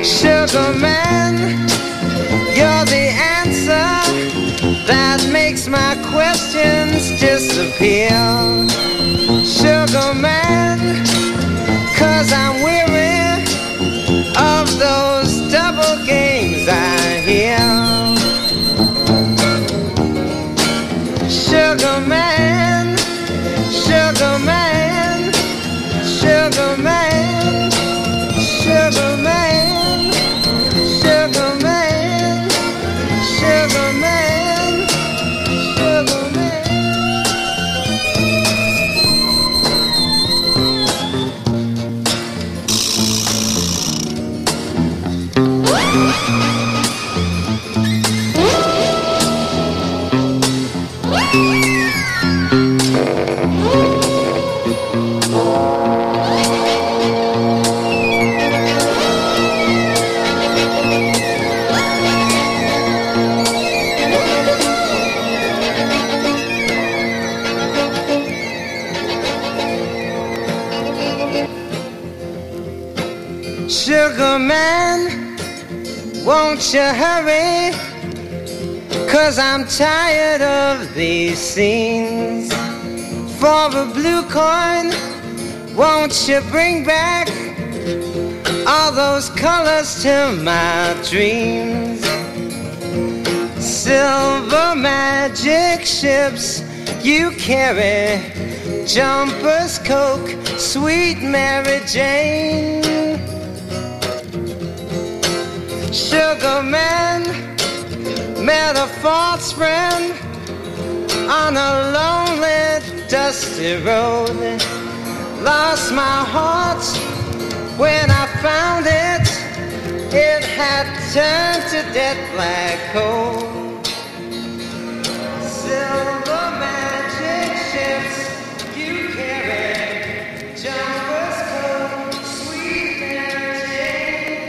Sugar man, you're the answer that makes my questions disappear. Sugar man, 'cause I'm weary of those double games I hear. Sugar man, sugar man, sugar man, sugar man, sugar man, sugar man, sugar man. Sugar man, won't you hurry? 'Cause I'm tired of these scenes. For a blue coin, won't you bring back all those colors to my dreams? Silver magic ships you carry, jumpers, Coke, sweet Mary Jane. Sugar man, met a false friend on a lonely, dusty road. Lost my heart when I found it. It had turned to dead black coal. Silver magic ships you carry, jumpers, Coke, sweet Mary Jane.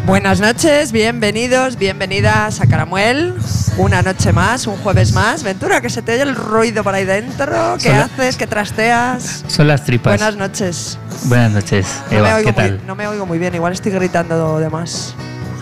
Buenas noches, bienvenidos, bienvenidas a Caramuel. Una noche más, un jueves más. Ventura, que se te oye el ruido por ahí dentro. ¿Qué haces? ¿Qué trasteas? Son las tripas. Buenas noches. Buenas noches, Eva, ¿qué tal? No me oigo muy bien, igual estoy gritando de más.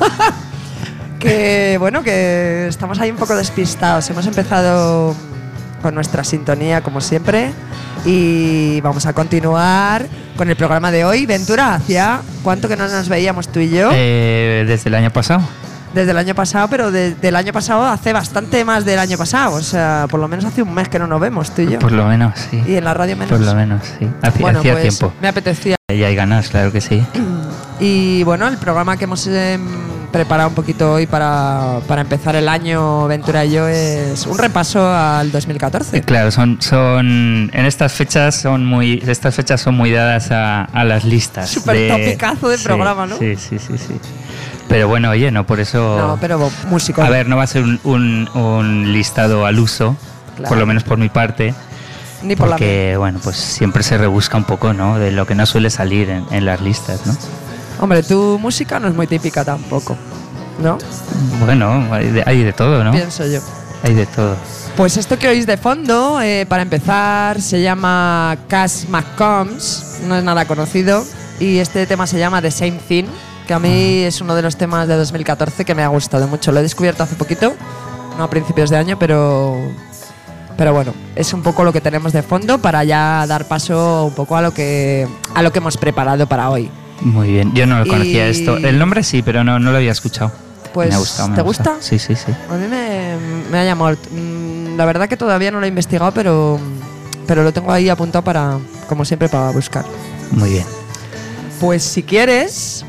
Que bueno, que estamos ahí un poco despistados. Hemos empezado con nuestra sintonía, como siempre, y vamos a continuar con el programa de hoy. Ventura, ¿hacía cuánto que no nos veíamos tú y yo? Desde el año pasado. Desde el año pasado, pero del año pasado hace bastante más del año pasado. O sea, por lo menos hace un mes que no nos vemos tú y yo. Por lo menos, sí. Y en la radio menos. Por lo menos, sí. Hacía pues, tiempo. Me apetecía. Ya hay ganas, claro que sí. Y bueno, el programa que hemos preparado un poquito hoy para empezar el año, Ventura y yo, es un repaso al 2014. Claro, en estas fechas son muy dadas a las listas. Súper topicazo de programa, ¿no? Sí. Pero bueno, oye, no por eso. No, pero músico. A ver, no va a ser un listado al uso, claro. Por lo menos por mi parte. Ni por porque, bueno, pues siempre se rebusca un poco, ¿no? De lo que no suele salir en las listas, ¿no? Hombre, tu música no es muy típica tampoco, ¿no? Bueno, hay de todo, ¿no? Pienso yo. Hay de todo. Pues esto que oís de fondo, para empezar, se llama Cass McCombs, no es nada conocido, y este tema se llama The Same Thing, que a mí es uno de los temas de 2014 que me ha gustado mucho. Lo he descubierto hace poquito, no a principios de año, pero bueno, es un poco lo que tenemos de fondo para ya dar paso un poco a lo que hemos preparado para hoy. Muy bien, yo no lo conocía esto. El nombre sí, pero no lo había escuchado. Pues, me ha gustado, ¿te gusta? Sí. A mí me ha llamado. La verdad que todavía no lo he investigado, pero lo tengo ahí apuntado para, como siempre, para buscar. Muy bien. Pues si quieres,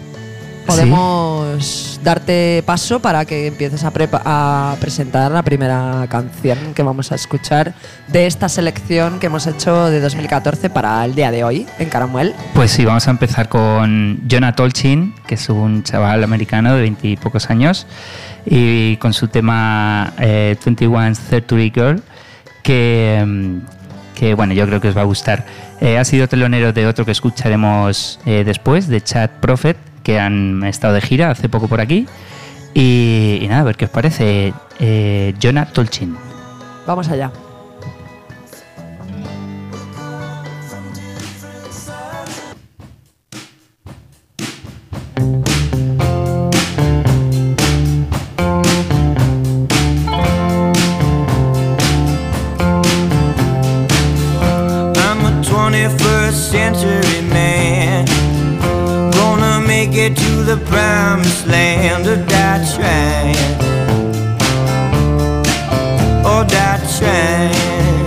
podemos darte paso para que empieces a presentar la primera canción que vamos a escuchar de esta selección que hemos hecho de 2014 para el día de hoy en Caramuel. Pues sí, vamos a empezar con Jonah Tolchin, que es un chaval americano de 20 y pocos años, y con su tema 21 Century Girl, que bueno, yo creo que os va a gustar. Ha sido telonero de otro que escucharemos después, de Chad Prophet, que han estado de gira hace poco por aquí. Y nada, a ver qué os parece. Jonah Tolchin. Vamos allá. I'm a 21st century man, gonna make it to the promised land, or die trying, or die trying.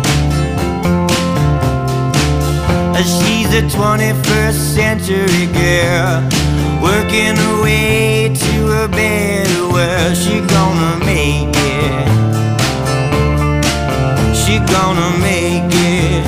She's a 21st century girl, working her way to a better world. She gonna make it, she gonna make it.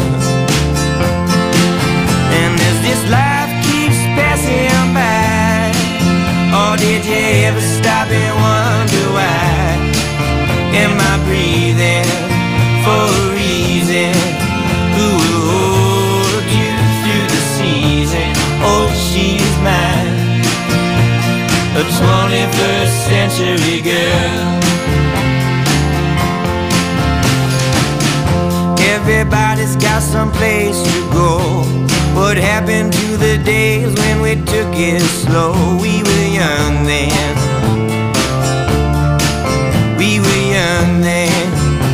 And as this life keeps passing by, or did you ever stop and wonder why? Am I breathing for a reason? Who will hold you through the season? Oh, she's mine, a 21st century girl. Everybody's got some place to go. What happened to the days when we took it slow? We were young then, we were young then.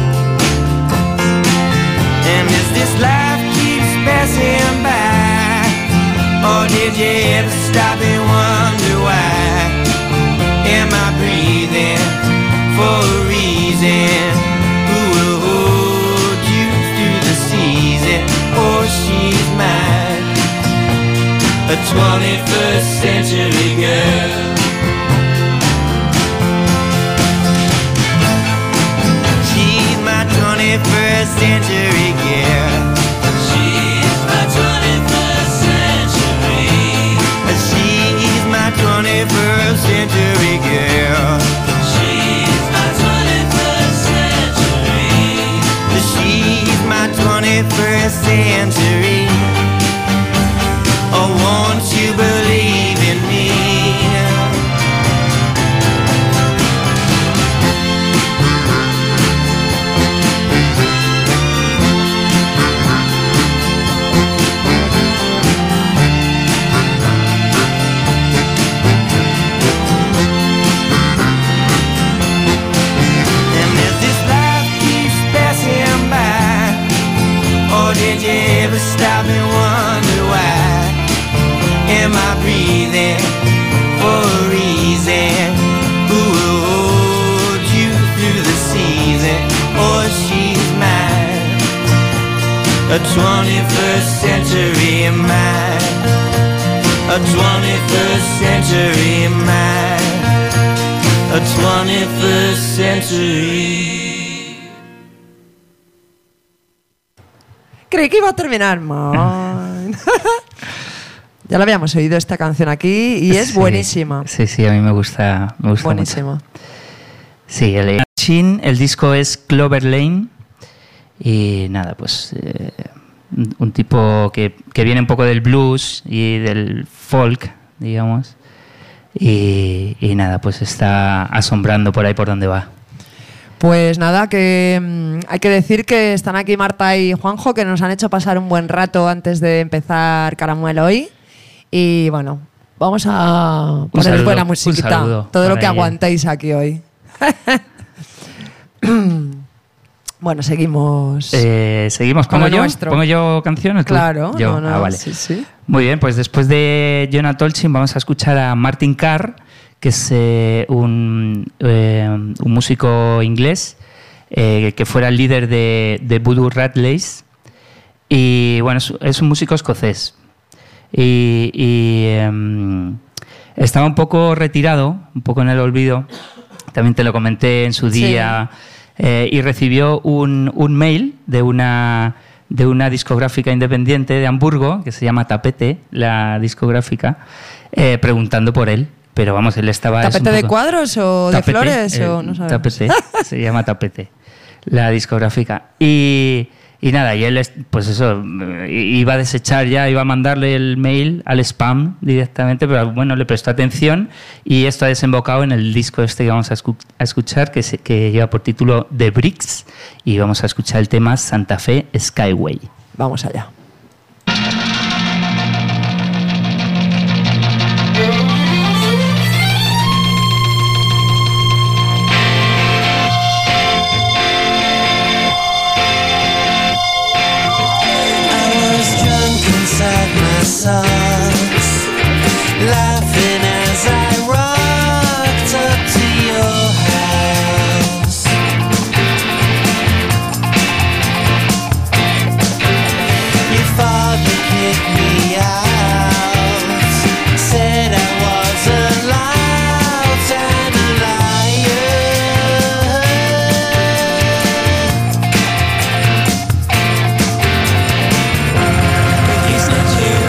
And as this life keeps passing by, or did you ever stop and wonder why? Am I breathing for a reason? Who will hold you through the season? Oh, she's mine, a 21st century girl. She's my 21st century girl. She's my 21st century. She's my 21st century girl. She's my 21st century. She's my 21st century. Oh, won't you believe in me? Or did you ever stop and wonder why? Am I breathing for a reason? Who will hold you through the season? Or she's mine, a 21st century man, a 21st century man, a 21st century. Creí que iba a terminar mal. Ya la habíamos oído esta canción aquí y es buenísima. Sí, a mí me gusta buenísima. Mucho. Sí, el disco es Clover Lane y nada, pues un tipo que viene un poco del blues y del folk, digamos, y nada, pues está asombrando por ahí por donde va. Pues nada, que hay que decir que están aquí Marta y Juanjo, que nos han hecho pasar un buen rato antes de empezar Caramuelo hoy. Y bueno, vamos a poner buena musiquita. Todo lo que aguantéis aquí hoy. Bueno, seguimos. Seguimos. ¿Pongo yo canciones? Claro. Yo. No, vale. Sí. Muy bien, pues después de Jonah Tolchin vamos a escuchar a Martin Carr, que es un músico inglés que fuera el líder de Voodoo Rattlers. Y bueno, es un músico escocés. Y estaba un poco retirado, un poco en el olvido. También te lo comenté en su día. Sí. Y recibió un mail de una discográfica independiente de Hamburgo, que se llama Tapete, la discográfica, preguntando por él. Pero vamos, él estaba... ¿Tapete de cuadros o Tapete, de flores? O no sabemos. Tapete, se llama Tapete, la discográfica. Y nada, y él, pues eso, iba a desechar ya, iba a mandarle el mail al spam directamente, pero bueno, le prestó atención y esto ha desembocado en el disco este que vamos a escuchar, que lleva por título The Bricks, y vamos a escuchar el tema Santa Fe Skyway. Vamos allá. Socks, laughing as I rocked up to your house. Your father kicked me out, said I was a lout and a liar. He's not you.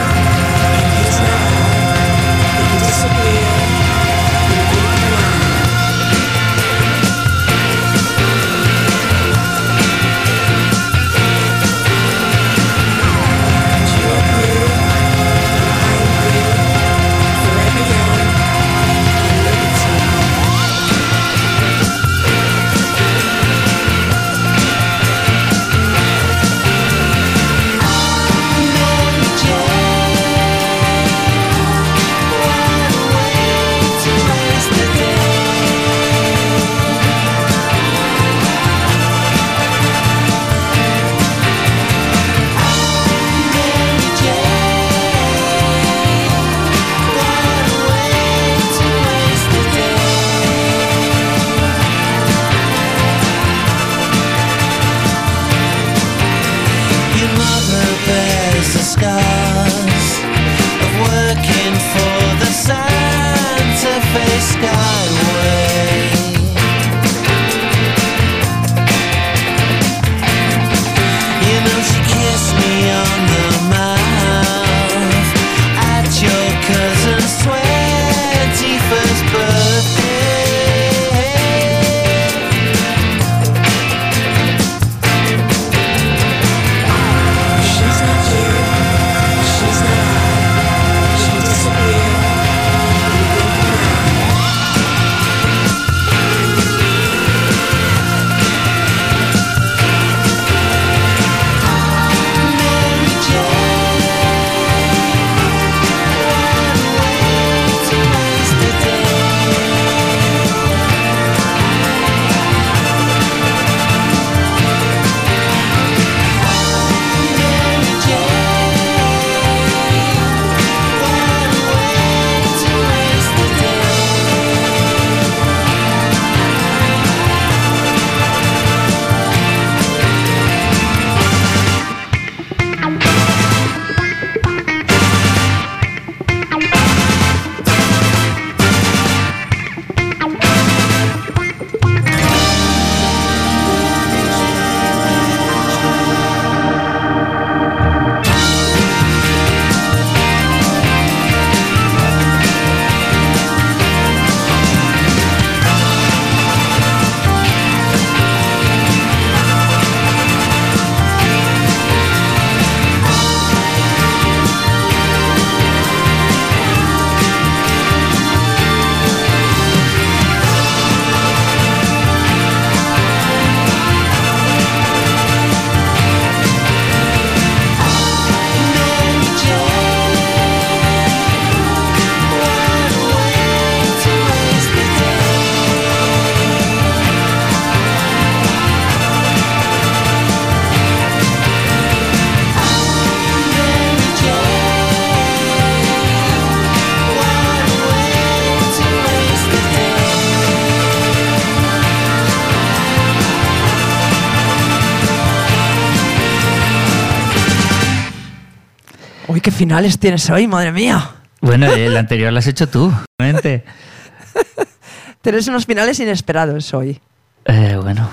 Uy, qué finales tienes hoy, madre mía. Bueno, el anterior lo has hecho tú, obviamente. Tienes unos finales inesperados hoy. Bueno,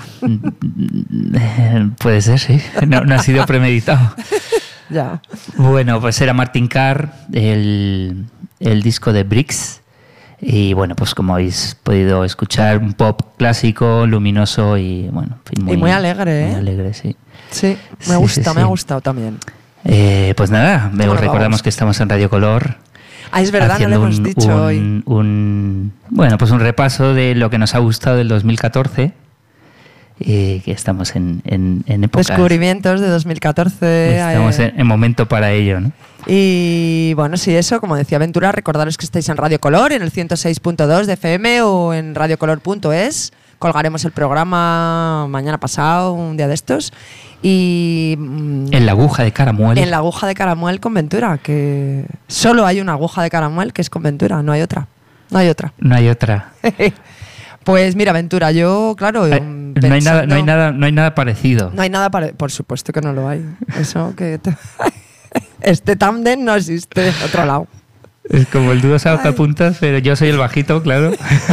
puede ser, sí. No ha sido premeditado. Ya. Bueno, pues era Martin Carr, el disco de Bricks. Y bueno, pues como habéis podido escuchar, un pop clásico, luminoso y bueno, en fin, y muy alegre, ¿eh? Muy alegre, sí. Sí, me gusta, me ha gustado también. Pues nada, recordamos que estamos en Radio Color. Ah, es verdad, no lo hemos dicho hoy. Bueno, pues un repaso de lo que nos ha gustado del 2014. Que estamos en épocas... Descubrimientos de 2014. Estamos en momento para ello, ¿no? Y bueno, sí, eso, como decía Ventura, recordaros que estáis en Radio Color, en el 106.2 de FM o en radiocolor.es. Colgaremos el programa mañana pasado, un día de estos. Y en la aguja de Caramuel. En la aguja de Caramuel con Ventura, que solo hay una aguja de Caramuel que es con Ventura, no hay otra. No hay otra. No hay otra. Pues mira, Ventura, yo, claro... no hay nada parecido. No hay nada por supuesto que no lo hay. Eso que... Este tándem no existe en otro lado. Es como el dúo sacapuntas, pero yo soy el bajito, claro.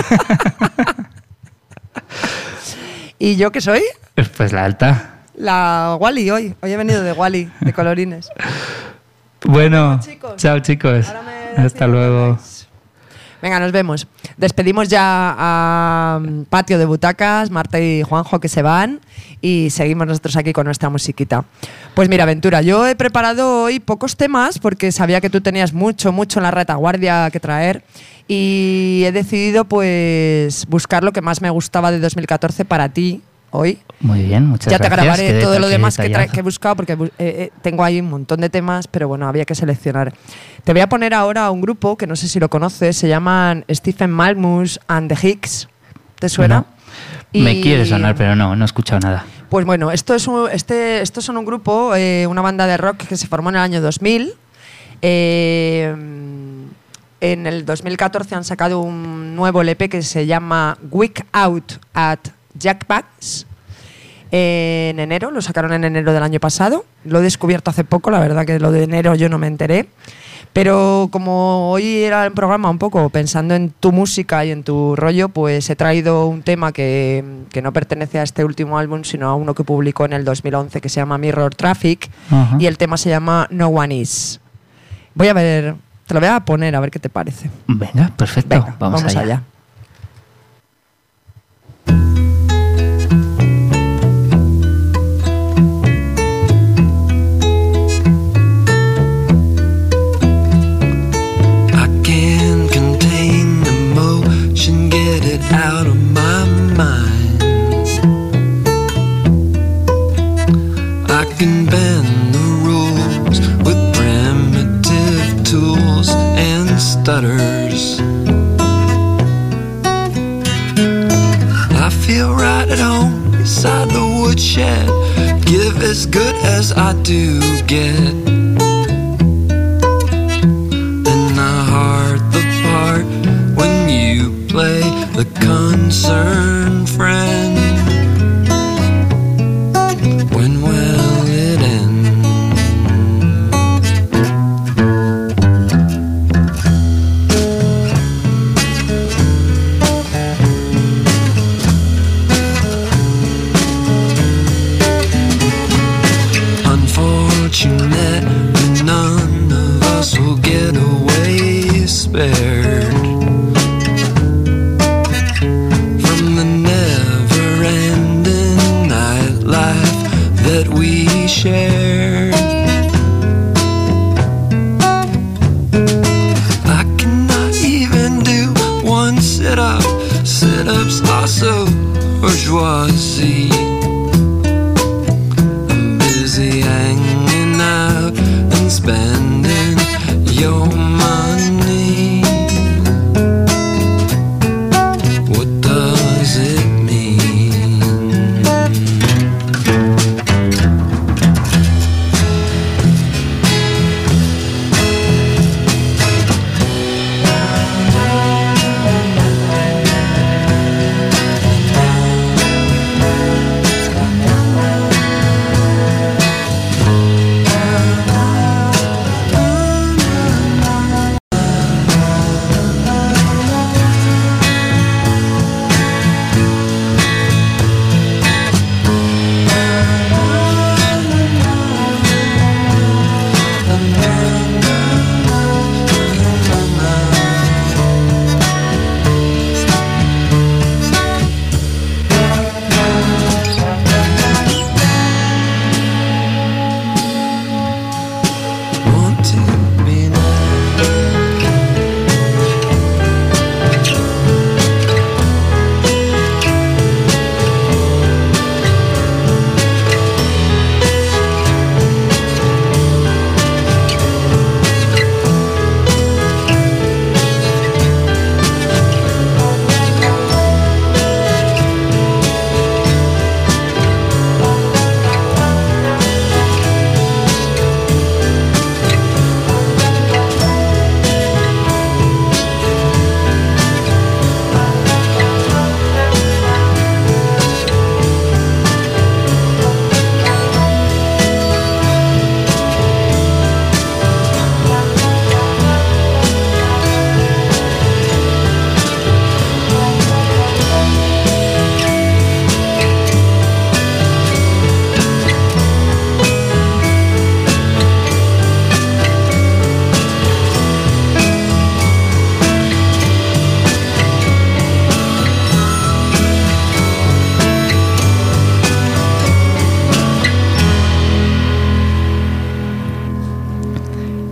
¿Y yo qué soy? Pues la alta. La Wally hoy. Hoy he venido de Wally, de colorines. Bueno, chao chicos. Hasta luego. Venga, nos vemos. Despedimos ya a Patio de Butacas, Marta y Juanjo que se van y seguimos nosotros aquí con nuestra musiquita. Pues mira, Ventura, yo he preparado hoy pocos temas porque sabía que tú tenías mucho en la retaguardia que traer y he decidido pues buscar lo que más me gustaba de 2014 para ti hoy. Muy bien, muchas gracias. Ya te grabaré todo lo demás que he buscado porque tengo ahí un montón de temas, pero bueno, había que seleccionar. Te voy a poner ahora un grupo que no sé si lo conoces, se llaman Stephen Malmus and the Hicks. ¿Te suena? No. Me quiere sonar, pero no he escuchado nada. Pues bueno, estos son un grupo, una banda de rock que se formó en el año 2000. En el 2014 han sacado un nuevo LP que se llama Week Out at Jackbacks. En enero, lo sacaron en enero del año pasado. Lo he descubierto hace poco, la verdad que lo de enero yo no me enteré. Pero como hoy era el programa un poco pensando en tu música y en tu rollo, pues he traído un tema que no pertenece a este último álbum, sino a uno que publicó en el 2011 que se llama Mirror Traffic. Uh-huh. Y el tema se llama No One Is. Voy a ver, te lo voy a poner a ver qué te parece. Venga, perfecto. Venga, vamos allá. Out of my mind, I can bend the rules with primitive tools and stutters. I feel right at home beside the woodshed, give as good as I do get, and I heart the part when you play the concerned friend. When will it end? Unfortunate, none of us will get away spared. That we shared. I cannot even do one sit-up. Sit-ups are so bourgeoisie. I'm busy hanging out and spending your money. What does it mean?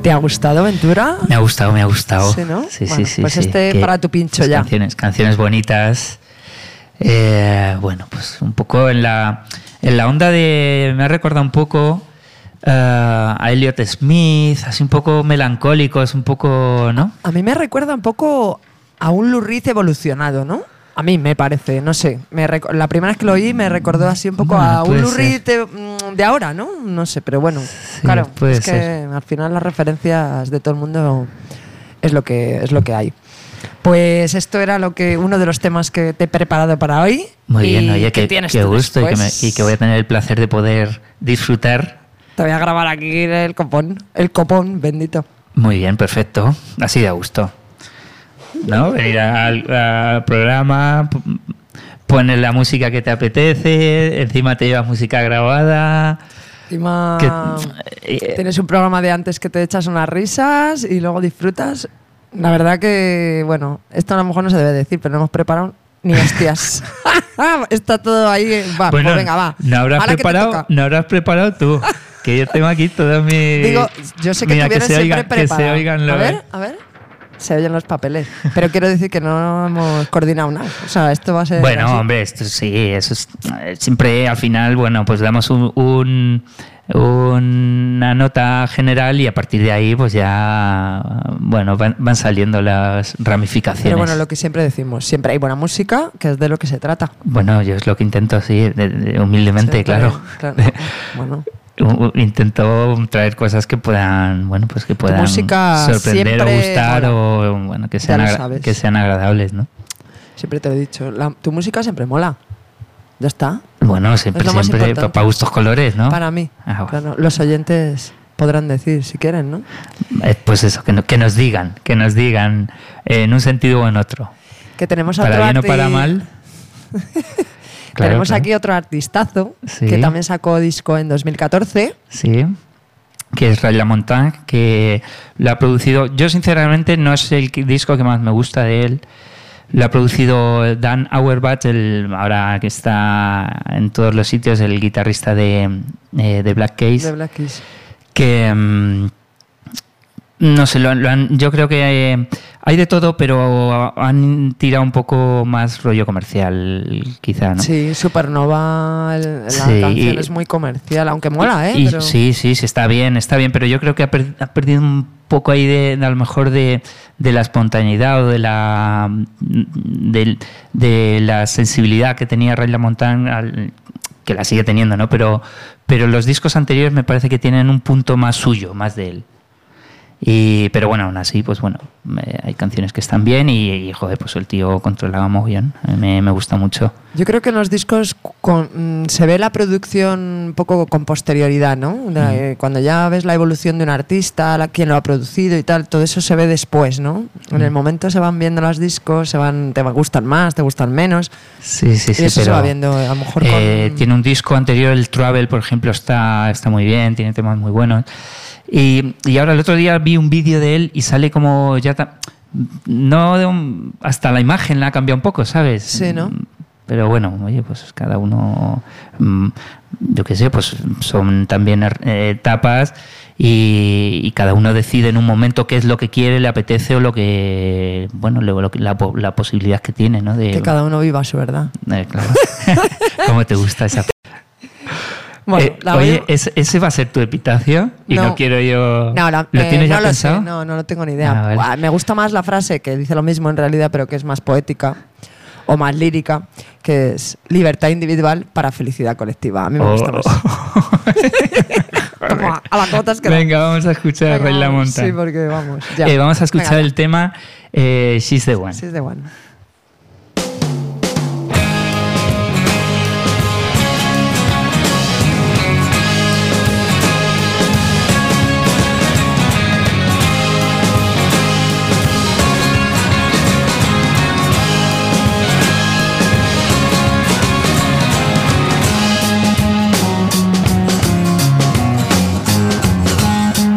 ¿Te ha gustado, Ventura? Me ha gustado. Sí, ¿no? Sí, bueno, sí. Pues sí. para tu pincho ya. Canciones bonitas. Bueno, pues un poco en la onda de... Me ha recordado un poco a Elliott Smith, así un poco melancólicos, un poco, ¿no? A mí me recuerda un poco a un Lou Reed evolucionado, ¿no? A mí me parece, no sé. La primera vez que lo oí me recordó así un poco a un Lou Reed de ahora, ¿no? No sé, pero bueno, sí, claro, es que ser. al final las referencias de todo el mundo es lo que hay. Pues esto era uno de los temas que te he preparado para hoy. Muy bien, oye, qué qué gusto y que voy a tener el placer de poder disfrutar. Te voy a grabar aquí el copón bendito. Muy bien, perfecto. Así de gusto. ¿No? Venir al programa, poner la música que te apetece, encima te llevas música grabada. Encima tienes un programa de antes que te echas unas risas y luego disfrutas. La verdad que, bueno, esto a lo mejor no se debe decir, pero no hemos preparado ni hostias. Está todo ahí. Va, bueno, pues venga, va. No habrás preparado tú. Que yo tengo aquí todos mis... Digo, yo sé que tú vienes siempre preparado. Que se oigan los... A ver. Se oyen los papeles. Pero quiero decir que no hemos coordinado nada. O sea, esto va a ser... Bueno, así. hombre, esto sí, eso es... Siempre al final, bueno, pues damos una nota general y a partir de ahí pues ya, bueno, van saliendo las ramificaciones. Pero bueno, lo que siempre decimos, siempre hay buena música, que es de lo que se trata. Bueno, yo es lo que intento, sí, humildemente, Sí, claro. Bueno. Intento traer cosas que puedan, bueno, pues que puedan sorprender o gustar o bueno, que sean agradables, ¿no? Siempre te lo he dicho, tu música siempre mola. Ya está. Bueno, siempre para gustos colores, ¿no? Para mí. Bueno. Claro, los oyentes podrán decir si quieren, ¿no? Pues eso, que nos digan en un sentido o en otro. Que tenemos para bien o para mal. Tenemos aquí otro artistazo que también sacó disco en 2014. Sí, que es Ray LaMontagne, que lo ha producido... Yo, sinceramente, no es el disco que más me gusta de él. Lo ha producido Dan Auerbach, ahora que está en todos los sitios, el guitarrista de Black Keys. De Black Keys. Que... no sé, yo creo que hay de todo, pero han tirado un poco más rollo comercial, quizá, ¿no? Sí, Supernova, la canción es muy comercial, aunque mola, ¿eh? Pero... Sí, está bien, pero yo creo que ha perdido un poco ahí de a lo mejor de la espontaneidad o de la sensibilidad que tenía Ray LaMontagne, que la sigue teniendo, ¿no? Pero los discos anteriores me parece que tienen un punto más suyo, más de él. Pero bueno, aún así, pues bueno, hay canciones que están bien y joder, pues el tío controlaba muy bien. Me gusta mucho. Yo creo que en los discos se ve la producción un poco con posterioridad, ¿no? Cuando ya ves la evolución de un artista, quién lo ha producido y tal, todo eso se ve después, ¿no? En el momento se van viendo los discos, te gustan más, te gustan menos. Sí, y eso pero se va viendo a lo mejor tiene un disco anterior, el Travel, por ejemplo, está muy bien, tiene temas muy buenos. Y ahora el otro día vi un vídeo de él y sale como ya... hasta la imagen la ha cambiado un poco, ¿sabes? Sí, ¿no? Pero bueno, oye, pues cada uno... yo qué sé, pues son también etapas y cada uno decide en un momento qué es lo que quiere, le apetece o lo que... Bueno, la posibilidad que tiene, ¿no? Que cada uno viva su verdad. Claro. ¿Cómo te gusta esa... Bueno, oye, ¿ese va a ser tu epitafio? Y no quiero yo... ¿Lo tienes ya pensado? Sé, no lo tengo ni idea. Vale. Me gusta más la frase que dice lo mismo en realidad, pero que es más poética o más lírica, que es libertad individual para felicidad colectiva. A mí me gusta más. A la cota es que venga, vamos a escuchar a Ray LaMontagne. Sí, porque vamos. Ya. Vamos a escuchar el tema She's the One. She's the One.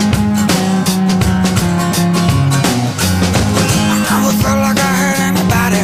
Like I heard anybody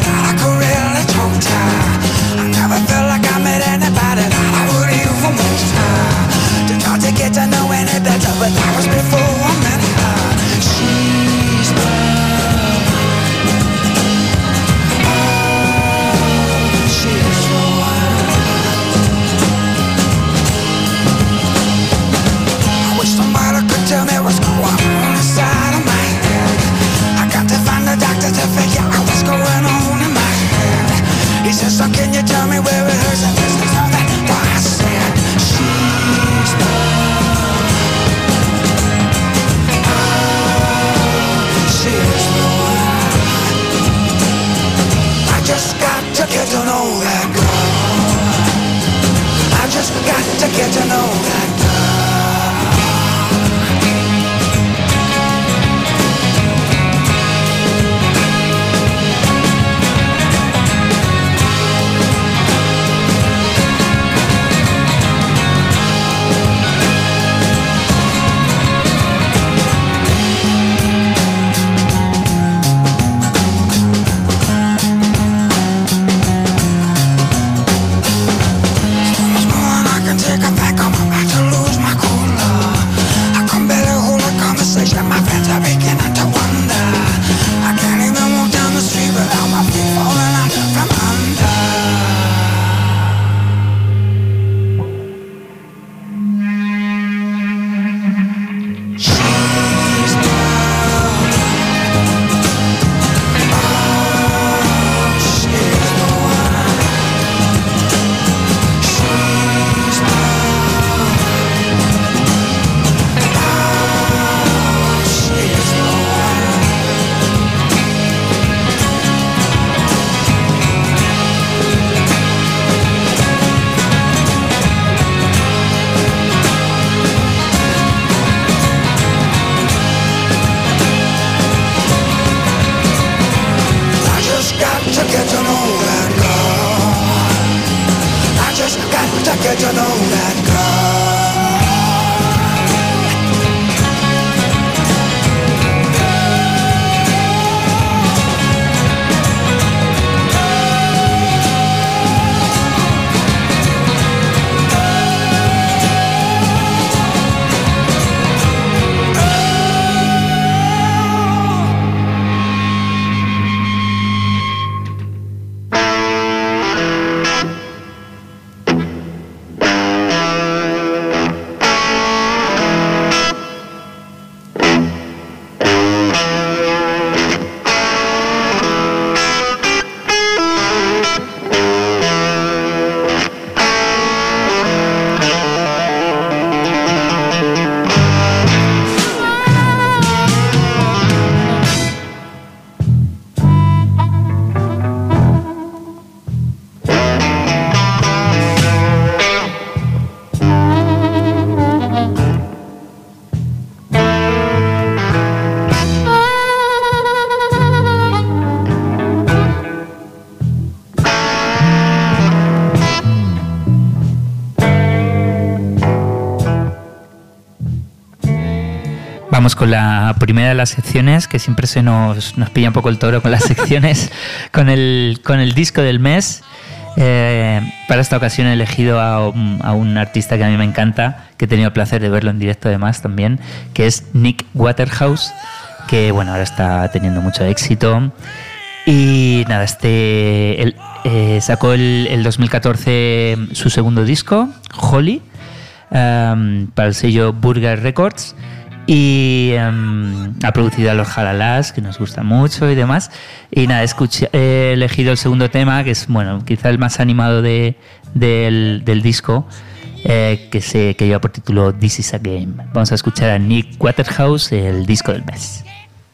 Vamos con la primera de las secciones, que siempre nos pilla un poco el toro con las secciones, con el disco del mes. Para esta ocasión he elegido a un artista que a mí me encanta, que he tenido el placer de verlo en directo además también, que es Nick Waterhouse, que bueno, ahora está teniendo mucho éxito. Y nada, él sacó el 2014 su segundo disco, Holly, para el sello Burger Records. Y ha producido a los Jalalás, que nos gusta mucho y demás. Y nada, he elegido el segundo tema, que es, bueno, quizá el más animado del disco, que lleva por título This Is a Game. Vamos a escuchar a Nick Waterhouse, el disco del mes.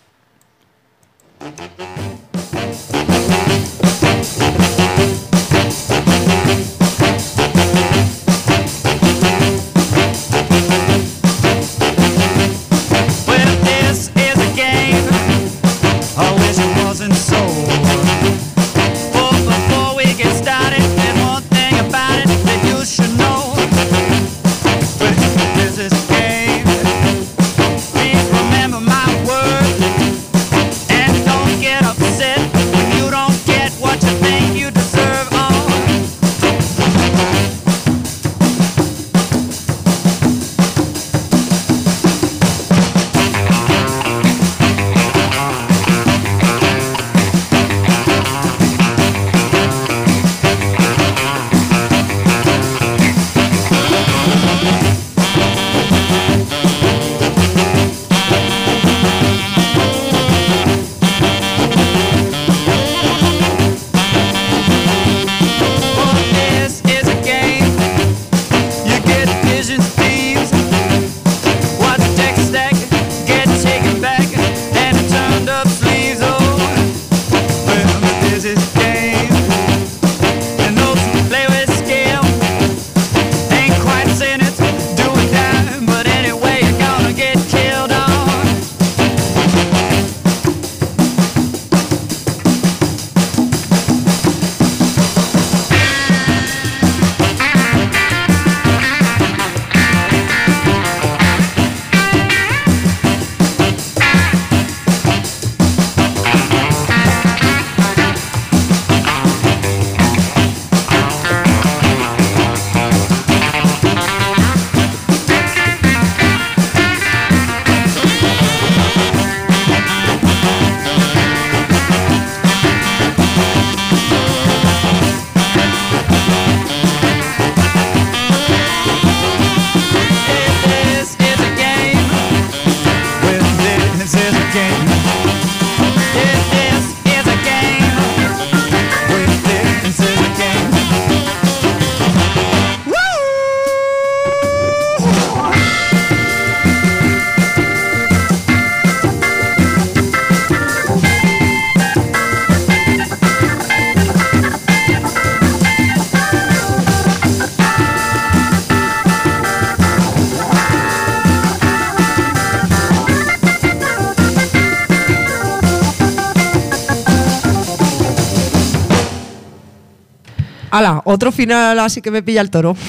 ¡Hala! Otro final así que me pilla el toro.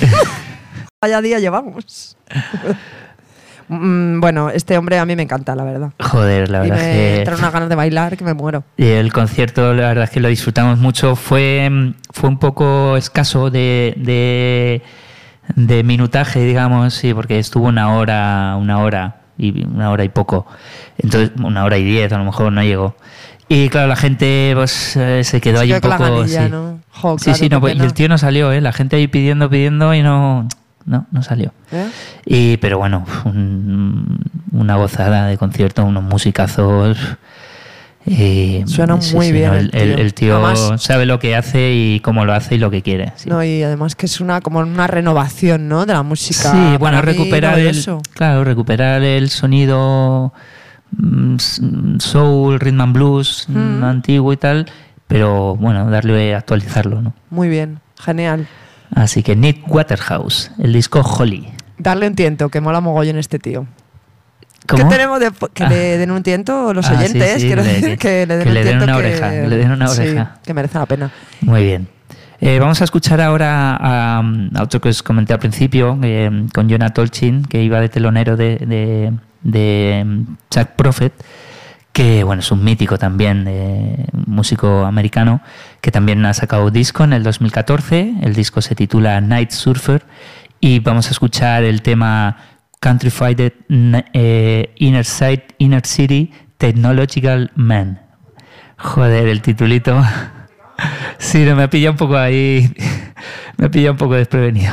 Vaya día llevamos. Bueno, este hombre a mí me encanta, la verdad. Joder, la verdad es que... me entran unas ganas de bailar que me muero. Y el concierto, la verdad es que lo disfrutamos mucho. Fue un poco escaso de minutaje, digamos, sí, porque estuvo una hora y poco. Entonces, 1:10 a lo mejor no llegó. Y claro, la gente pues se quedó ahí un poco... La ganilla, sí. ¿no? Jo, Sí, claro, sí, no, pena. y el tío no salió, la gente ahí pidiendo y no salió. Pero bueno, una gozada de concierto, unos musicazos. Suena sí, muy sí, bien. ¿no? El El tío además, sabe lo que hace y cómo lo hace y lo que quiere. Sí, no, y además que es como una renovación, ¿no?, de la música. sí, bueno, Para mí, recuperar el sonido soul, rhythm and blues antiguo y tal, pero bueno, actualizarlo, ¿no? Muy bien, genial. Así que Nick Waterhouse, el disco Holly. Darle un tiento, que mola mogollón este tío. ¿Cómo? ¿Qué tenemos que le den un tiento los oyentes? Sí, sí, Quiero decir que le den un tiento una oreja, que le den una oreja. Sí, que merece la pena. Muy bien. Vamos a escuchar ahora a otro que os comenté al principio, con Jonah Tolchin, que iba de telonero de Chuck Prophet, que bueno, es un mítico también, un músico americano, que también ha sacado disco en el 2014. El disco se titula Night Surfer y vamos a escuchar el tema Countrified Inner City Technological Man. Joder, el titulito. Sí, no, me ha pillado un poco ahí. Me ha pillado un poco desprevenido.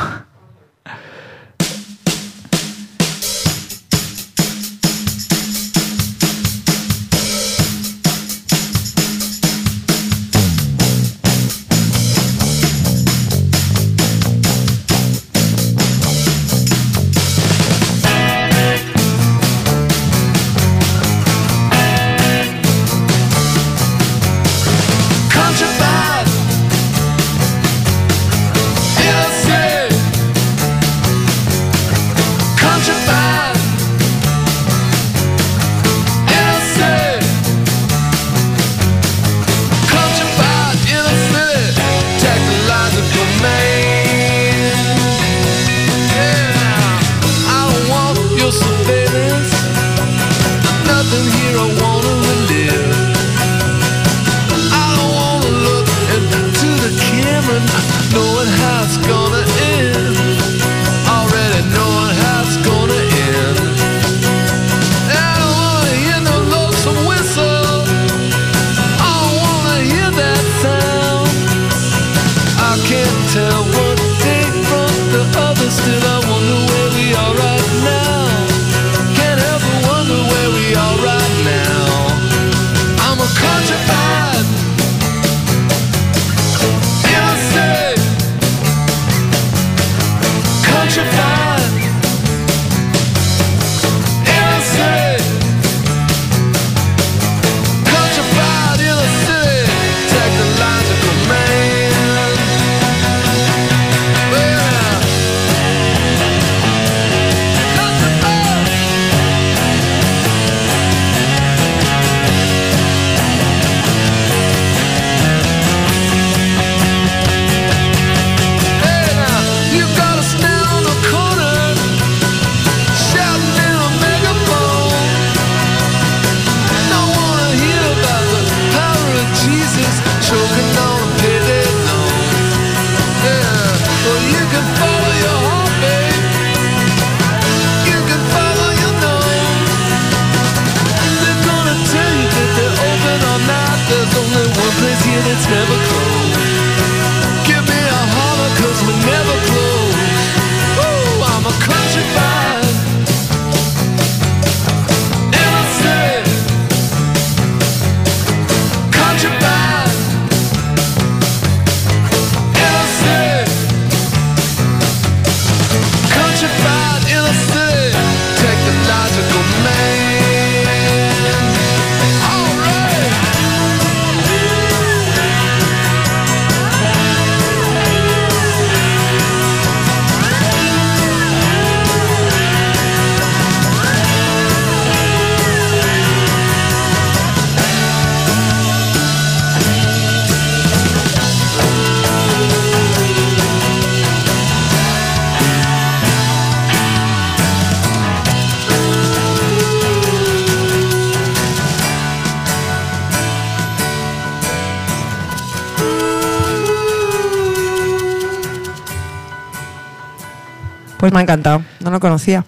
Pues me ha encantado, no lo conocía.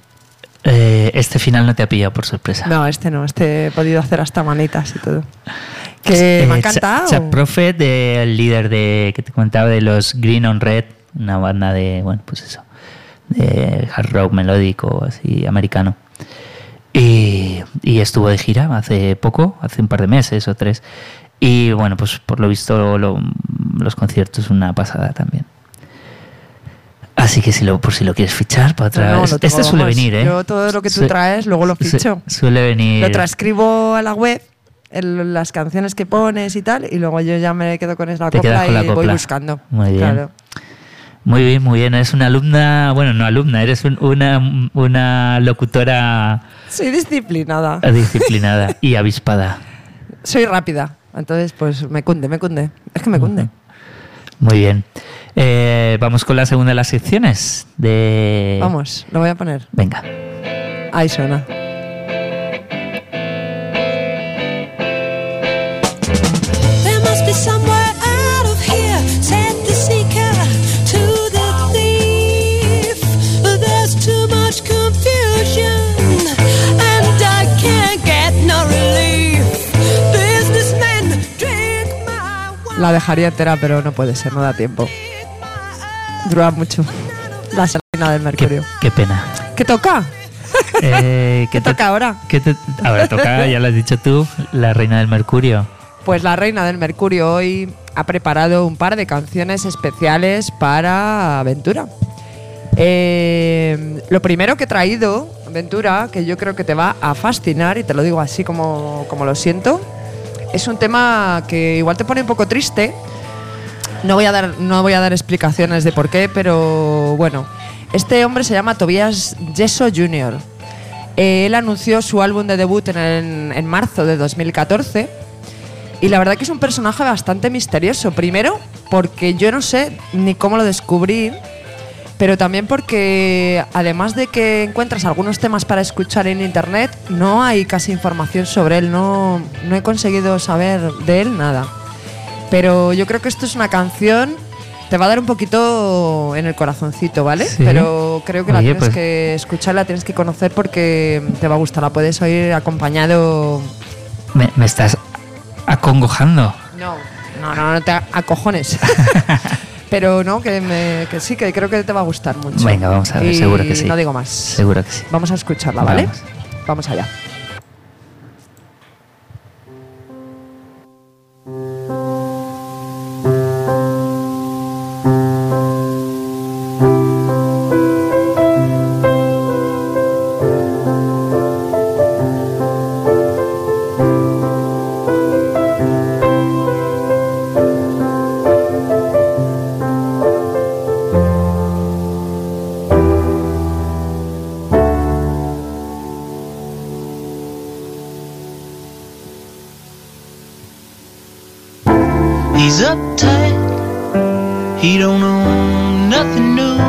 Este final no te ha pillado por sorpresa. No, he podido hacer hasta manitas y todo. Que me ha encantado. Chuck Prophet, el líder que te contaba de los Green on Red, una banda de, bueno, pues eso, de hard rock melódico, así, americano. Y estuvo de gira hace poco, hace un par de meses o 3. Y bueno, pues por lo visto los conciertos una pasada también. Así que por si lo quieres fichar para otra vez. No, este suele venir, ¿eh? Yo todo lo que tú traes, luego lo ficho. Suele venir. Lo transcribo a la web, las canciones que pones y tal, y luego yo ya me quedo con esa copla y voy buscando. Muy bien. Claro. Muy bien, muy bien. Eres una alumna, bueno, no alumna, eres una locutora... Soy disciplinada. Disciplinada y avispada. Soy rápida, entonces pues me cunde. Es que me cunde. Muy bien. Vamos con la segunda de las secciones. Vamos, lo voy a poner. Venga. Ahí suena. La dejaría entera, pero no puede ser, no da tiempo. Dura mucho. La reina del Mercurio. Qué pena. ¿Qué toca? ¿Qué toca ahora? Ahora toca, ya lo has dicho tú, la reina del Mercurio. Pues la reina del Mercurio hoy ha preparado un par de canciones especiales para Ventura. Lo primero que he traído, Ventura, que yo creo que te va a fascinar, y te lo digo así como lo siento, es un tema que igual te pone un poco triste. No voy a dar explicaciones de por qué, pero bueno, este hombre se llama Tobias Jesso Jr. Él anunció su álbum de debut en marzo de 2014 y la verdad que es un personaje bastante misterioso. Primero, porque yo no sé ni cómo lo descubrí, pero también porque además de que encuentras algunos temas para escuchar en internet, no hay casi información sobre él, no he conseguido saber de él nada. Pero yo creo que esto es una canción, te va a dar un poquito en el corazoncito, ¿vale? Sí. Pero creo que la tienes que escuchar, la tienes que conocer porque te va a gustar, la puedes oír acompañado. ¿Me estás acongojando? No te acojones. Pero no, que sí, que creo que te va a gustar mucho. Venga, vamos a ver, seguro que sí. No digo más. Seguro que sí. Vamos a escucharla, ¿vale? Vamos allá. He's uptight, he don't own nothing new.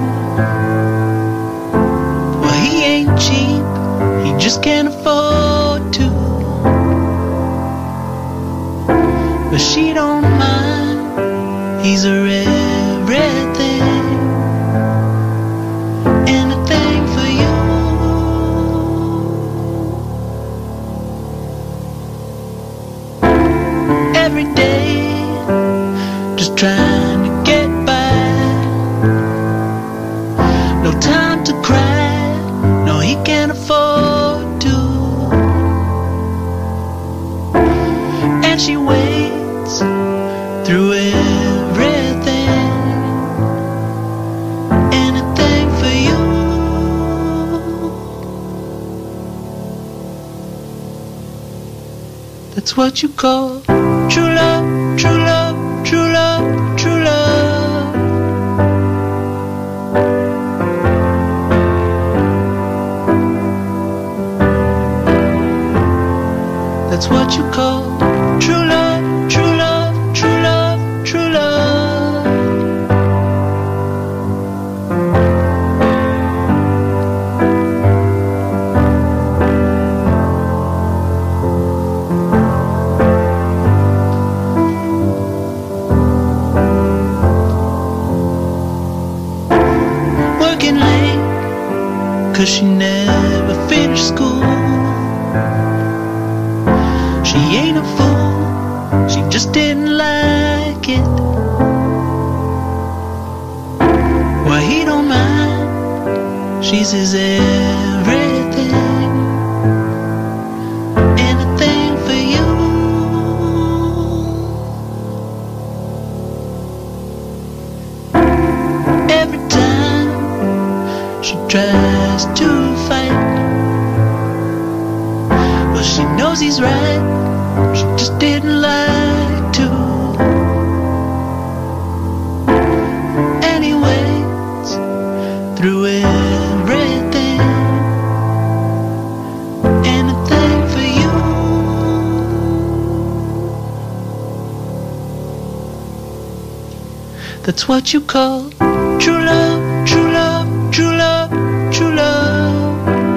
Well, he ain't cheap, he just can't afford to. But she don't mind, he's her everything. Anything for you. Every day trying to get by. No time to cry, no, he can't afford to. And she waits through everything. Anything for you. That's what you call true love, true love. True love, true love. That's what you call true love, true love, true love, true love. Cause she never finished school. She ain't a fool, she just didn't like it. Well, he don't mind, she's his everything. Anything for you. Every time she tries to fight, but she knows he's right, she just didn't like to. And he waits through everything. Anything for you. That's what you call true love, true love, true love, true love.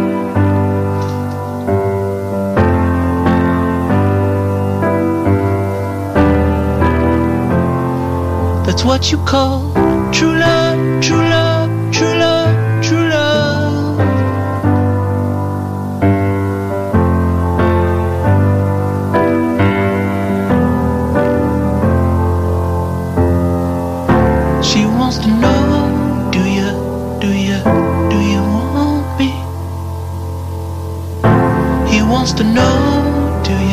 That's what you call true love, true love, true love, true love. wants to know, do you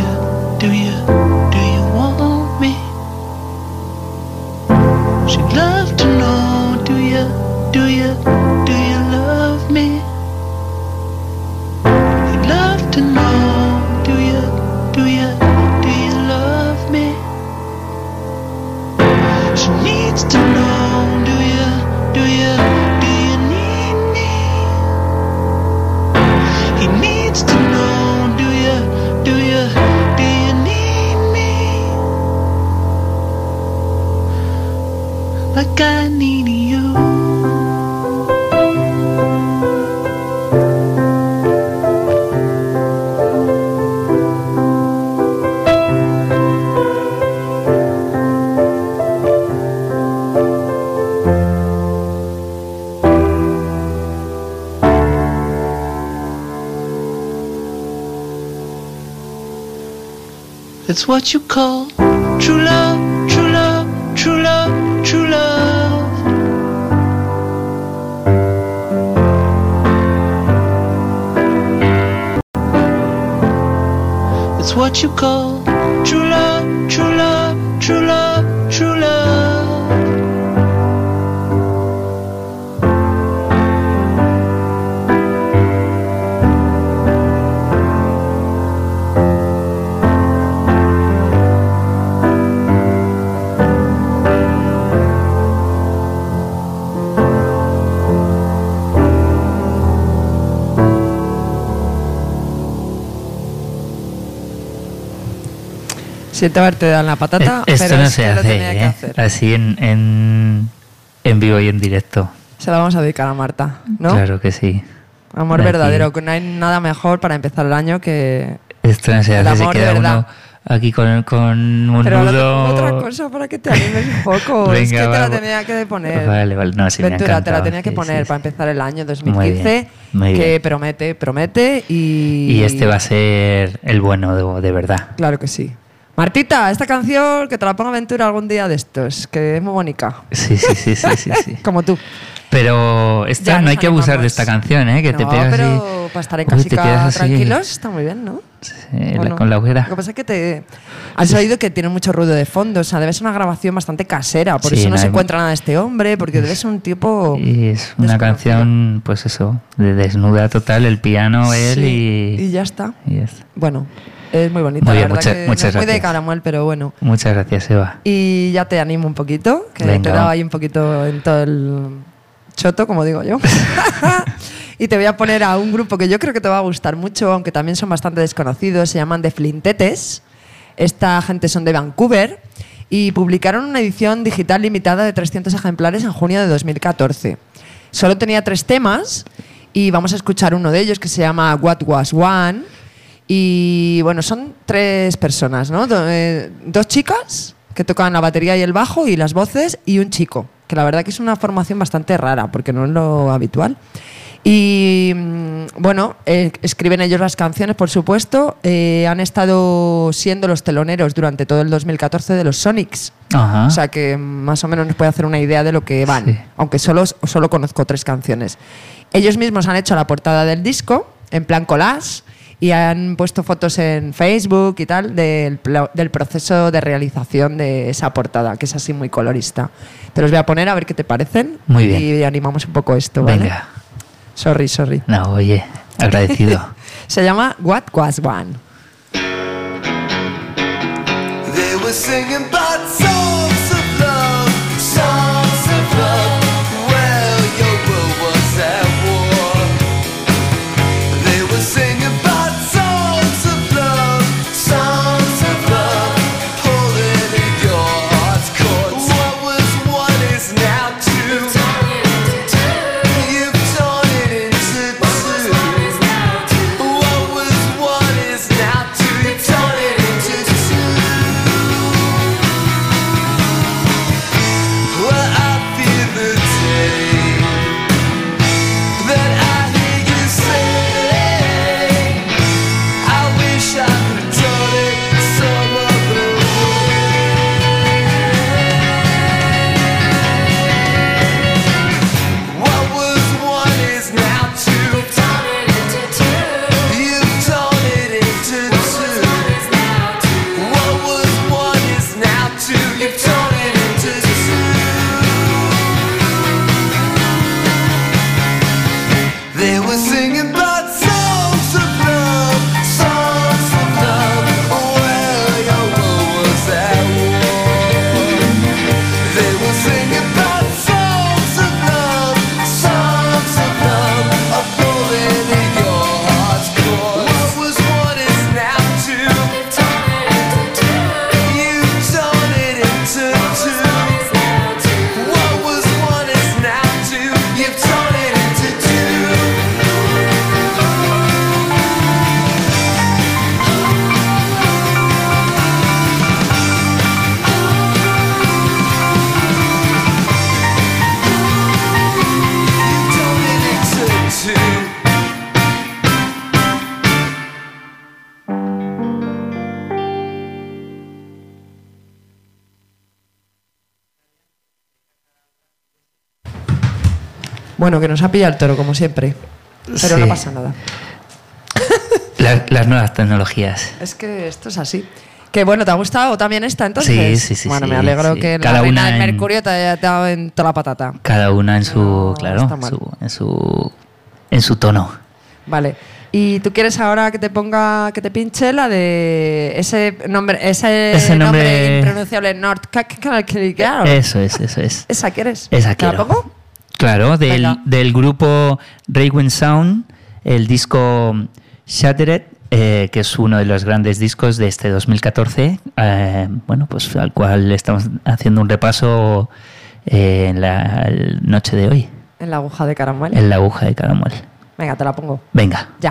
want me? She'd love to know, do you love me? He'd love to know, do you love me? She needs to know, do you need me? He needs to know, do you need me? Like I need you. It's what you call true love, true love, true love, true love. It's what you call true love, true love, true love, true love. Siento haberte dado en la patata, Esto pero no es se que lo tenía que hace, hacer. así en vivo y en directo. Se la vamos a dedicar a Marta, ¿no? Claro que sí. Amor Aquí. verdadero, que no hay nada mejor para empezar el año que Esto no se el hace, se amor de queda verdad. uno aquí con un Pero ahora te nudo. pongo otra cosa para que te animes un poco. Venga, es que te la vamos. tenía que poner. Vale, no, sí, me ha Ventura, te la encantado, tenía que sí, poner sí, para sí. empezar el año Muy 2015, muy que bien. promete Y este va a ser el bueno de verdad. Claro que sí. Martita, esta canción que te la ponga Ventura algún día de estos, que es muy bonita. Sí. Como tú. Pero esta Ya no nos hay que abusar animamos. de esta canción, ¿eh? Que te No, pegas pero así. para estar en Uy, te casica quedas así. tranquilos está muy bien, ¿no? Sí, Bueno, con la hoguera. Lo que pasa es que te has oído que tiene mucho ruido de fondo, o sea, debe ser una grabación bastante casera, por Sí, eso no no se hay- encuentra nada de este hombre, porque debe ser un tipo Y es una desconocido. canción, pues eso, de desnuda total, el piano, él Sí, y y ya está. y ya está. Bueno, es muy bonita, Muy la bien, verdad que muchas no es muy de gracias. Caramuel, pero bueno. Muchas gracias, Eva. Y ya te animo un poquito, que Venga, te he dado va. ahí un poquito en todo el choto, como digo yo. Y te voy a poner a un grupo que yo creo que te va a gustar mucho, aunque también son bastante desconocidos, se llaman The Flintetes. Esta gente son de Vancouver y publicaron una edición digital limitada de 300 ejemplares en junio de 2014. Solo tenía 3 temas y vamos a escuchar uno de ellos que se llama What Was One. Y bueno, son 3 personas, ¿no? 2 chicas que tocan la batería y el bajo y las voces y un chico, que la verdad que es una formación bastante rara porque no es lo habitual. Y bueno, escriben ellos las canciones, por supuesto. Han estado siendo los teloneros durante todo el 2014 de los Sonics. Ajá. O sea que más o menos nos puede hacer una idea de lo que van, Sí. aunque solo conozco 3 canciones. Ellos mismos han hecho la portada del disco en plan collage y han puesto fotos en Facebook y tal del proceso de realización de esa portada, que es así muy colorista. Te los voy a poner a ver qué te parecen. Muy bien. Y animamos un poco esto, ¿vale? Venga. Sorry. No, oye, agradecido. Se llama What Was One. They were singing about songs of love, songs of love. Well, your world was at war. They were singing about songs of love, songs of love. Pulling in your heart's cords. What was one is now two. You've torn it into two. What was one is now two. You've torn it into two. Bueno, que nos ha pillado el toro, como siempre. Pero Sí. no pasa nada. Las nuevas tecnologías. Es que esto es así. Que bueno, ¿te ha gustado también esta entonces? Sí. Bueno, sí, me alegro sí. que Cada la reina una del en- Mercurio te haya dado en toda la patata. Cada una en su, No, claro, está mal. en su tono. Vale. ¿Y tú quieres ahora que te ponga, que te pinche la de ese nombre nombre- impronunciable North Eso es. ¿Esa quieres? Esa ¿Te la quiero. pongo? Claro, Venga. del grupo Railwind Sound, el disco Shattered, que es uno de los grandes discos de este 2014, bueno, pues al cual estamos haciendo un repaso en la noche de hoy, En la aguja de caramelo. en la aguja de caramel. Venga, te la pongo. Venga. Ya.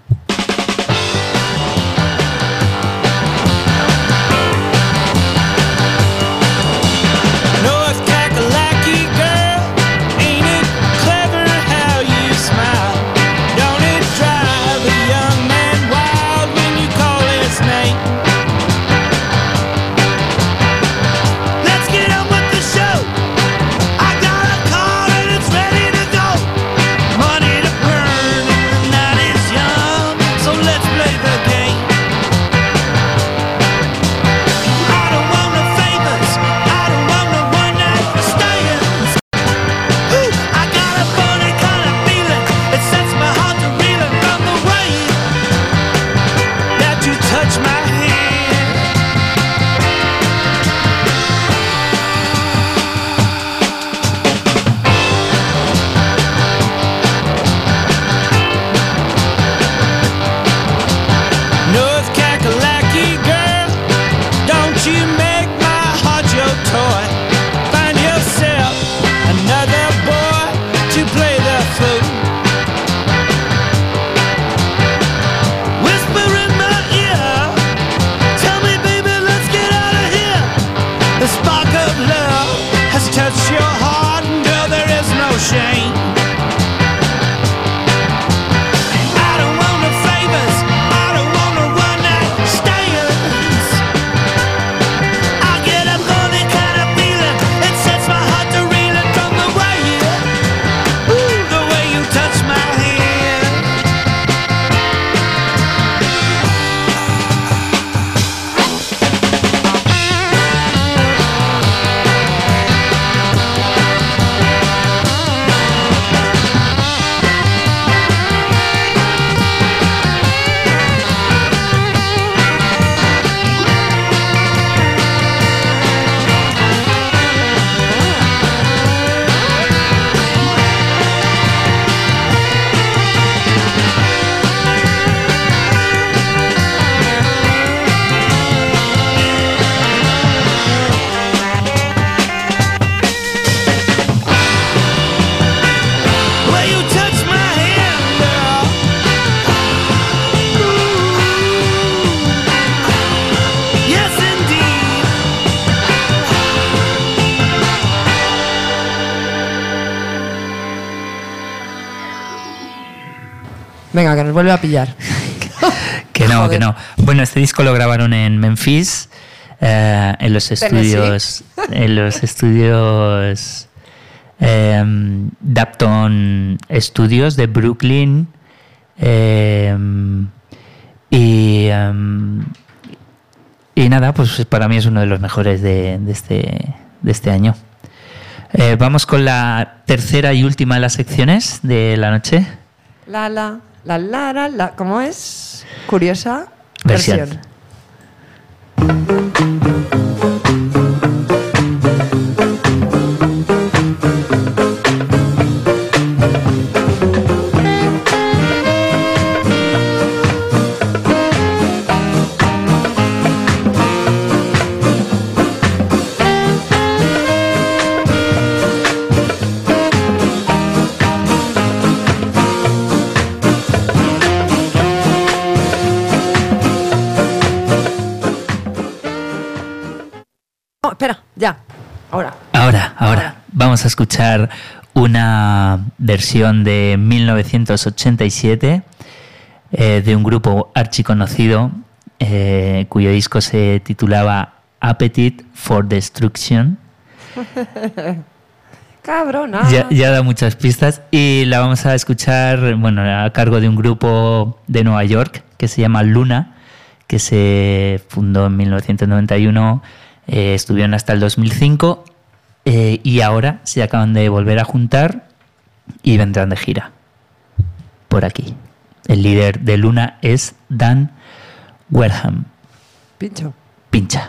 North Kakalaki girl, ain't it clever how you smile? Don't it drive a young man wild when you call his name? Let's get on with the show. I got a car and it's ready to go. Money to burn and the night is young, so let's play the game. I don't want no favors, I don't want no one night stands. Ooh, I got a funny kind of feeling, it sets my heart to reeling from the way that you touch my hand. North Kakalaki girl, don't you make my heart your toy. Find yourself another boy to play the flute. Whisper in my ear, tell me baby let's get out of here. The spark of love has touched your heart and girl there is no shame. I don't want no favors, I don't want no one night stands. I get a funny kind of feeling, it sets my heart to reeling from the way you touch my hand. Will you touch my hand, girl? Ooh, yes indeed. Venga, que nos vuelve a pillar. Que no, Joder. que no. Bueno, este disco lo grabaron en Memphis, en los estudios, Dapton Studios de Brooklyn, y nada, pues para mí es uno de los mejores de este año. Vamos con la tercera y última de las secciones de la noche. La, ¿cómo es? Curiosa Versión. No, espera, ya. Ahora. Ahora, vamos a escuchar una versión de 1987 de un grupo archiconocido cuyo disco se titulaba Appetite for Destruction. Cabrona. Ya da muchas pistas y la vamos a escuchar, bueno, a cargo de un grupo de Nueva York que se llama Luna, que se fundó en 1991, estuvieron hasta el 2005 y ahora se acaban de volver a juntar y vendrán de gira por aquí. El líder de Luna es Dan Wareham. Pincho. Pincha.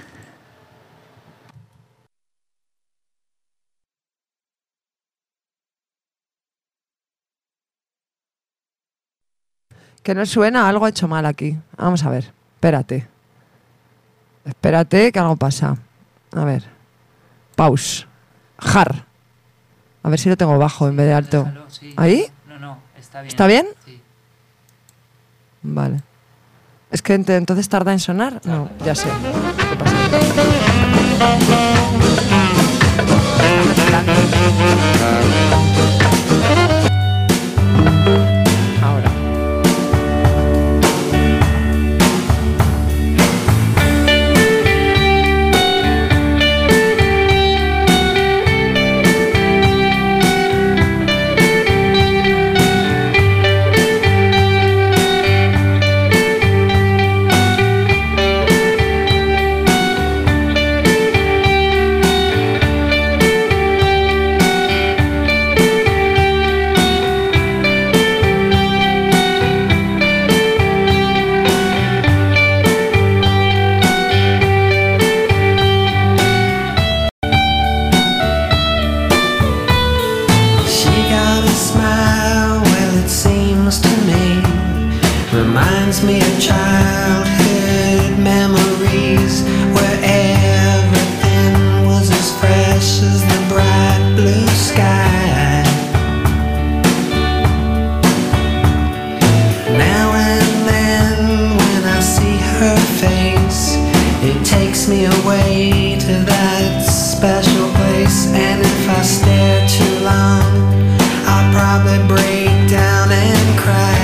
Que no suena, algo ha hecho mal aquí. Vamos a ver, espérate. Espérate que algo pasa. A ver. Pause. Jar. A ver si lo tengo bajo en vez de alto. ¿Ahí? No, está bien. ¿Está bien? Sí. Vale. Es que entonces tarda en sonar. No, ya sé. ¿Qué pasa? Ahora. Reminds me of childhood memories where everything was as fresh as the bright blue sky. Now and then when I see her face, it takes me away to that special place. And if I stare too long, I'll probably break down and cry.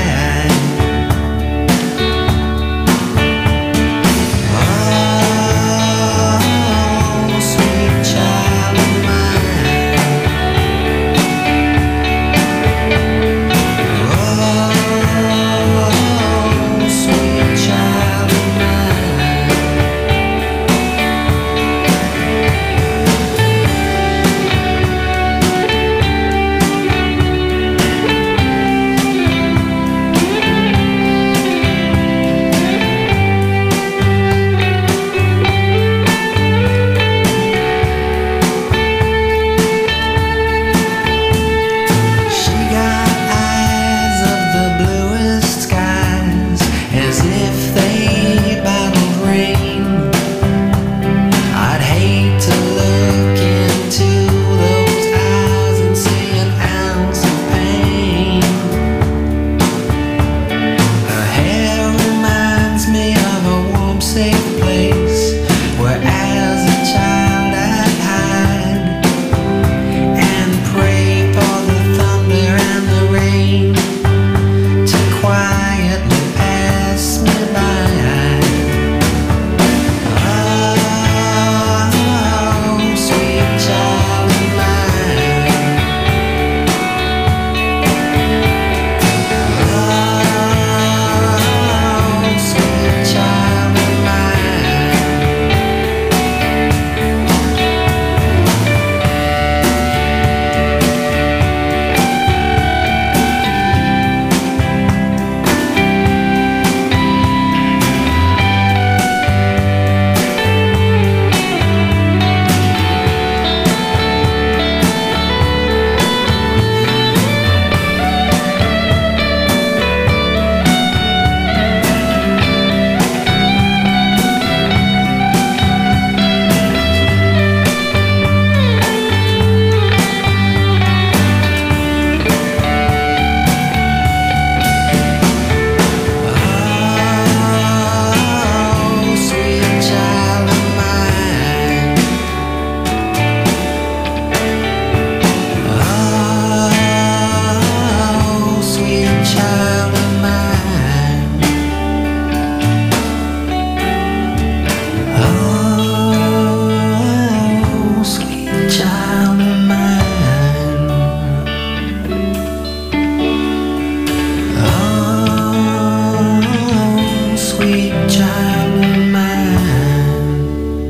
sweet child of mine.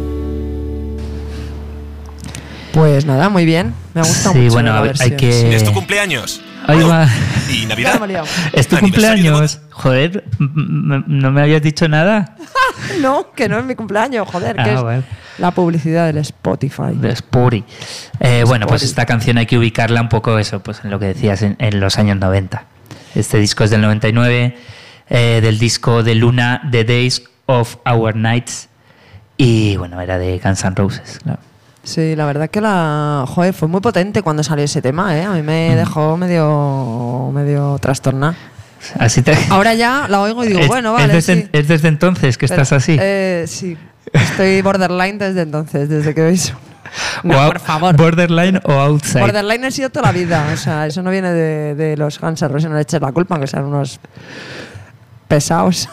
Pues nada, muy bien. Me ha gustado Sí, mucho bueno, la hay versión. que... ¿Es tu cumpleaños? Ahí va. ¿Y Ya Navidad? me he liado. ¿Es tu ¿Aniversario de cumpleaños? Joder, ¿no me habías dicho nada? No, que no es mi cumpleaños, joder, que Ah, es vale. la publicidad del Spotify. De Spory. Bueno, pues Spory. esta canción hay que ubicarla un poco eso, pues en lo que decías, en los años 90. Este disco es del 99, del disco de Luna, The Days of Our Nights, y bueno, era de Guns N' Roses, claro. Sí, la verdad que joder, fue muy potente cuando salió ese tema, ¿eh? A mí me dejó medio trastornada. Así te... Ahora ya la oigo y digo, bueno, vale, sí. ¿Es desde entonces que Pero, estás así? Sí, estoy borderline desde entonces, desde que veis. No, O por favor. ¿Borderline o outside? Borderline he sido toda la vida, o sea, eso no viene de los Guns N' Roses, no le eches la culpa, que sean unos pesados.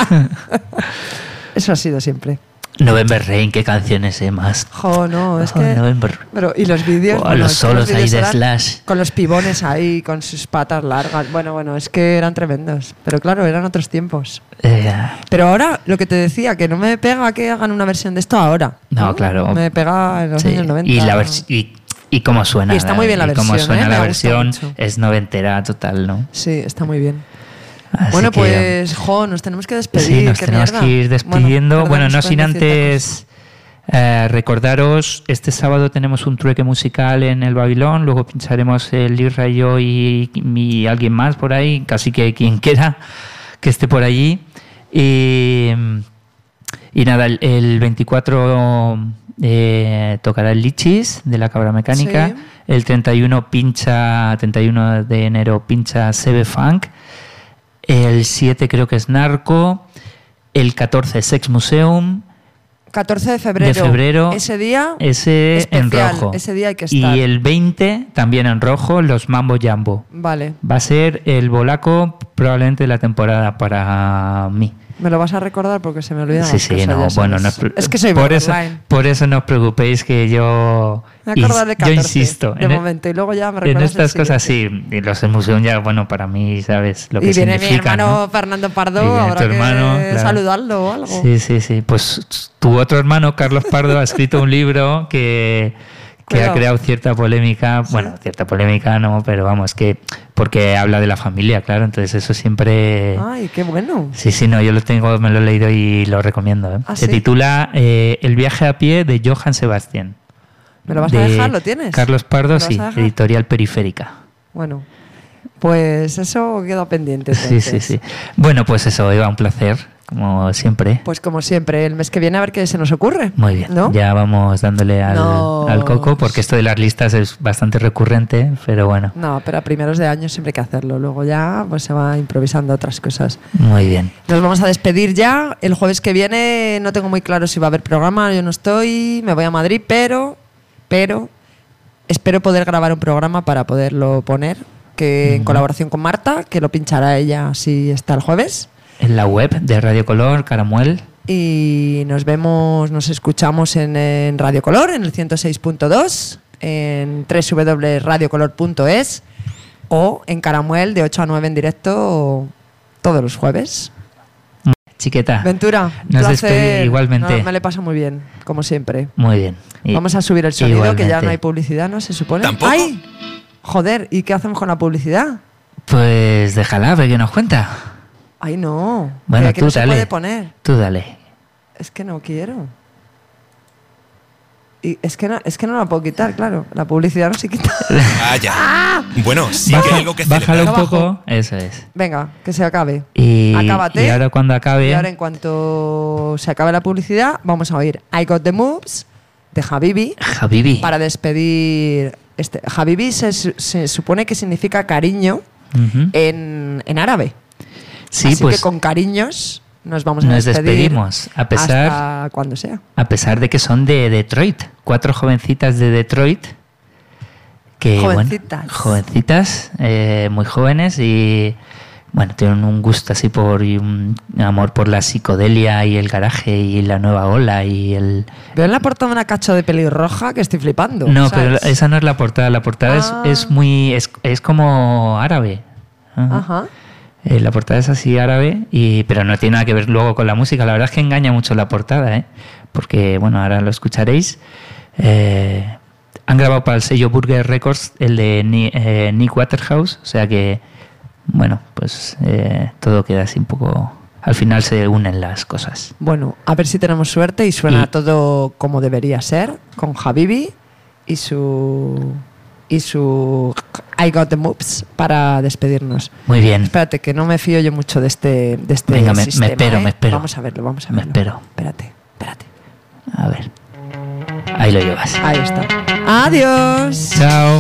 Eso ha sido siempre. November Rain, qué canciones más. Jo, no, es Oh, que... November. Pero, y los vídeos... Oh, bueno, los es que solos ahí vídeos de eran Slash. con los pibones ahí, con sus patas largas. Bueno, es que eran tremendos. Pero claro, eran otros tiempos. Pero ahora, lo que te decía, que no me pega que hagan una versión de esto ahora. No, claro. Me pega en los Sí. años 90. Y cómo suena. Y está muy bien la cómo versión, suena ¿eh? la Me gusta versión mucho. es noventera total, ¿no? Sí, está muy bien. Así Bueno, que, pues, nos tenemos que despedir. sí, nos qué tenemos mierda. que ir despidiendo. Bueno, nos no sin pueden decir antes recordaros, este sábado tenemos un trueque musical en el Babilón, luego pincharemos el Irra y yo y alguien más por ahí, casi que quien quiera que esté por allí. Y nada, el 24 tocará el Lichis de la Cabra Mecánica, Sí. el 31 de enero pincha Sebe Funk, el 7 creo que es Narco, el 14 Sex Museum, 14 de febrero. Ese día ese especial, en rojo. ese día hay que estar. Y el 20 también en rojo, los Mambo Jambo. Vale. Va a ser el bolaco probablemente de la temporada para mí. Me lo vas a recordar porque se me olvidan Sí, las sí, cosas, no, ya bueno, no sabes. Es que soy por eso, borderline. por eso no os preocupéis que yo, Me voy a acordar de 14, yo insisto. de momento, y luego ya me en recuerdas estas el cosas siguiente. sí, y los museum ya, bueno, para mí, ¿sabes? Lo que Y viene mi significa, hermano ¿no? Fernando Pardo, Y viene habrá tu hermano, que claro. saludarlo o algo. Sí. Pues tu otro hermano, Carlos Pardo, ha escrito un libro que ha Cuidado. creado cierta polémica. Bueno, cierta polémica no, pero vamos, que porque habla de la familia, claro, entonces eso siempre... Ay, qué bueno. Sí, no, yo me lo he leído y lo recomiendo. ¿Ah, Se sí? titula El viaje a pie de Johann Sebastian. ¿Me lo vas a De dejar? ¿Lo tienes? Carlos ¿Me Pardo, lo vas sí, a dejar? editorial Periférica. Bueno, pues eso queda pendiente. Sí. entonces. Bueno, pues eso, Eva, un placer, como siempre. Pues como siempre, el mes que viene a ver qué se nos ocurre. Muy bien, ¿No? ya vamos dándole al coco, porque esto de las listas es bastante recurrente, pero bueno, No, pero a primeros de año siempre hay que hacerlo. Luego ya pues se va improvisando otras cosas. muy bien. Nos vamos a despedir ya. El jueves que viene no tengo muy claro si va a haber programa. Yo no estoy, me voy a Madrid, pero espero poder grabar un programa para poderlo poner, que en colaboración con Marta, que lo pinchará ella si está el jueves. En la web de Radio Color, Caramuel. Y nos escuchamos en Radio Color, en el 106.2, en www.radiocolor.es o en Caramuel de 8 a 9 en directo todos los jueves. Chiqueta, Ventura, nos placer. despedimos igualmente. No, me le paso muy bien, como siempre. Muy bien. Y- Vamos a subir el sonido, que ya igualmente. no hay publicidad, ¿no? Se supone. ¿Tampoco? ¡Ay! Joder, ¿y qué hacemos con la publicidad? Pues déjala, ve que nos cuenta. ¡Ay, no! Bueno, que tú no se dale. puede poner. Tú dale. Es que no quiero. Y es que no la puedo quitar, claro. La publicidad no se quita. Vaya. Bueno, sí que hay algo que Bájalo celebrar. un Lo bajo. poco, eso es. Venga, que se acabe. Y Acábate. ahora cuando acabe, Y ahora en cuanto se acabe la publicidad, vamos a oír I Got The Moves de Habibi Habibi. para despedir... Habibi se supone que significa cariño Ujú. en árabe. Sí, Así pues que con cariños nos vamos a nos despedir despedimos, a pesar hasta cuando sea. de que son de Detroit, 4 jovencitas de Detroit. Que, Jovencitas. Bueno, jovencitas, muy jóvenes y bueno, tienen un gusto así y un amor por la psicodelia y el garaje y la nueva ola y el... Veo en la portada una cacho de pelirroja que estoy flipando. No, ¿sabes? pero esa no es la portada. La portada Ah. es muy... Es como árabe. Ajá. Ajá. La portada es así árabe, pero no tiene nada que ver luego con la música. La verdad es que engaña mucho la portada, porque, bueno, ahora lo escucharéis. Han grabado para el sello Burger Records el de Nick Waterhouse, o sea que, bueno, pues todo queda así un poco... Al final se unen las cosas. Bueno, a ver si tenemos suerte y suena todo como debería ser, con Habibi y su I Got the Moves para despedirnos. Muy bien. Espérate, que no me fío yo mucho de este Venga, sistema. me espero. Vamos a verlo. Me espero. Espérate. A ver. Ahí lo llevas. Ahí está. Adiós. Chao.